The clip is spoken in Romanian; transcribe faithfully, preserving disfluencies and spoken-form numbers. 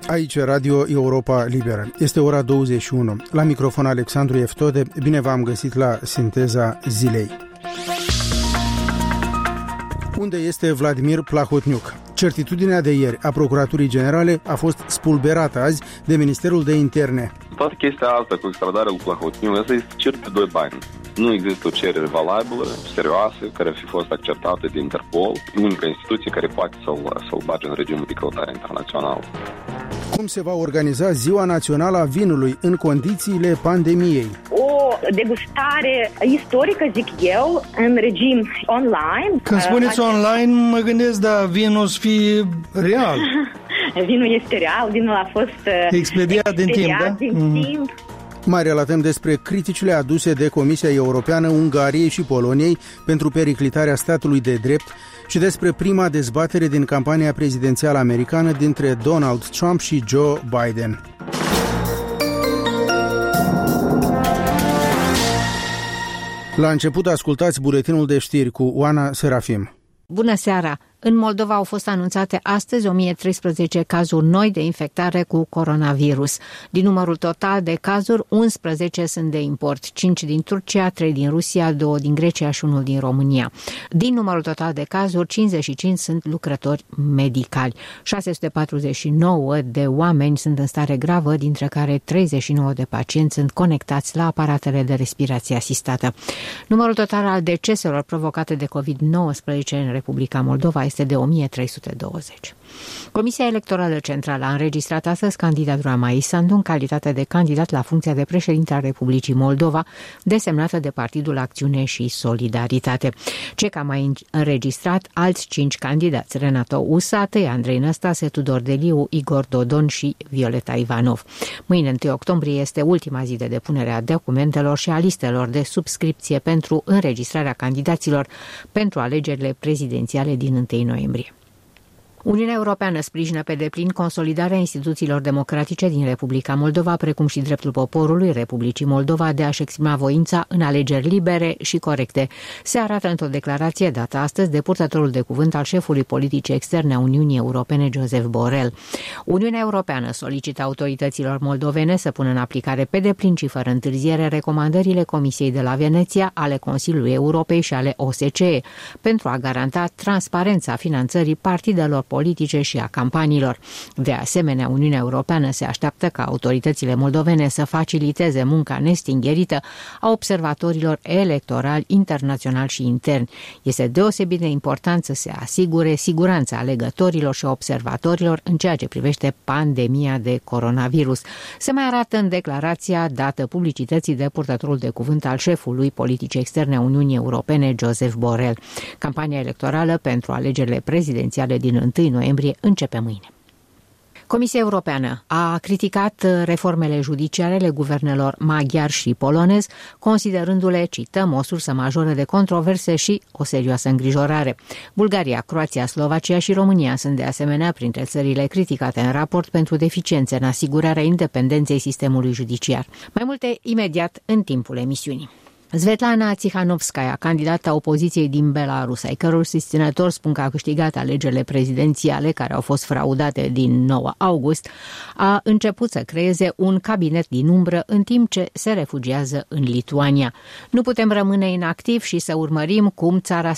Aici Radio Europa Liberă. Este ora douăzeci și unu. La microfon Alexandru Eftode. Bine v-am găsit la Sinteza Zilei. Unde este Vladimir Plahotniuc? Certitudinea de ieri a Procuraturii Generale a fost spulberată azi de Ministerul de Interne. Toată chestia asta cu extradarea lui Plahotniuc, asta este cer pe doi bani. Nu există o cerere valabilă, serioasă, care ar fi fost acceptată de Interpol, unica instituție care poate să-l, să-l bage în regimul de căutare internațional. Cum se va organiza Ziua Națională a Vinului în condițiile pandemiei? O degustare istorică, zic eu, în regim online. Când spuneți online, mă gândesc, da, vinul să fie real. Vinul este real, vinul a fost expediat din timp, da? din mm. timp. Mai relatăm despre criticile aduse de Comisia Europeană Ungariei și Poloniei pentru periclitarea statului de drept și despre prima dezbatere din campania prezidențială americană dintre Donald Trump și Joe Biden. La început ascultați buletinul de știri cu Oana Serafim. Bună seara! În Moldova au fost anunțate astăzi o mie treisprezece cazuri noi de infectare cu coronavirus. Din numărul total de cazuri, unsprezece sunt de import, cinci din Turcia, trei din Rusia, doi din Grecia și unul din România. Din numărul total de cazuri, cincizeci și cinci sunt lucrători medicali. șase sute patruzeci și nouă de oameni sunt în stare gravă, dintre care treizeci și nouă de pacienți sunt conectați la aparatele de respirație asistată. Numărul total al deceselor provocate de covid nouăsprezece în Republica Moldova este de o mie trei sute douăzeci. Comisia Electorală Centrală a înregistrat astăzi candidatura Maii Sandu în calitate de candidat la funcția de președinte al Republicii Moldova, desemnată de Partidul Acțiune și Solidaritate. CEC a mai înregistrat alți cinci candidați: Renato Usate, Andrei Năstase, Tudor Deliu, Igor Dodon și Violeta Ivanov. Mâine, întâi octombrie, este ultima zi de depunere a documentelor și a listelor de subscripție pentru înregistrarea candidaților pentru alegerile prezidențiale din întâi noiembrie. Uniunea Europeană sprijină pe deplin consolidarea instituțiilor democratice din Republica Moldova, precum și dreptul poporului Republicii Moldova de a-și exprima voința în alegeri libere și corecte. Se arată într-o declarație dată astăzi de purtătorul de cuvânt al șefului politicii externe a Uniunii Europene, Josep Borrell. Uniunea Europeană solicită autorităților moldovene să pună în aplicare pe deplin și fără întârziere recomandările Comisiei de la Veneția, ale Consiliului Europei și ale O S C E pentru a garanta transparența finanțării partidelor politice și a campaniilor. De asemenea, Uniunea Europeană se așteaptă ca autoritățile moldovene să faciliteze munca nestingherită a observatorilor electorali internaționali și interni. Este deosebit de important să se asigure siguranța alegătorilor și observatorilor în ceea ce privește pandemia de coronavirus. Se mai arată în declarația dată publicității de purtătorul de cuvânt al șefului politicii externe a Uniunii Europene, Josep Borrell. Campania electorală pentru alegerile prezidențiale din întâi noiembrie începe mâine. Comisia Europeană a criticat reformele judiciare ale guvernelor maghiar și polonez, considerându-le, cităm, o sursă majoră de controverse și o serioasă îngrijorare. Bulgaria, Croația, Slovacia și România sunt de asemenea printre țările criticate în raport pentru deficiențe în asigurarea independenței sistemului judiciar. Mai multe imediat în timpul emisiunii. Svetlana Tsihanovskaya, candidata opoziției din Belarus, ai căror susținători spun că a câștigat alegerile prezidențiale care au fost fraudate din nouă august, a început să creeze un cabinet din umbră în timp ce se refugiază în Lituania. Nu putem rămâne inactivi și să urmărim cum țara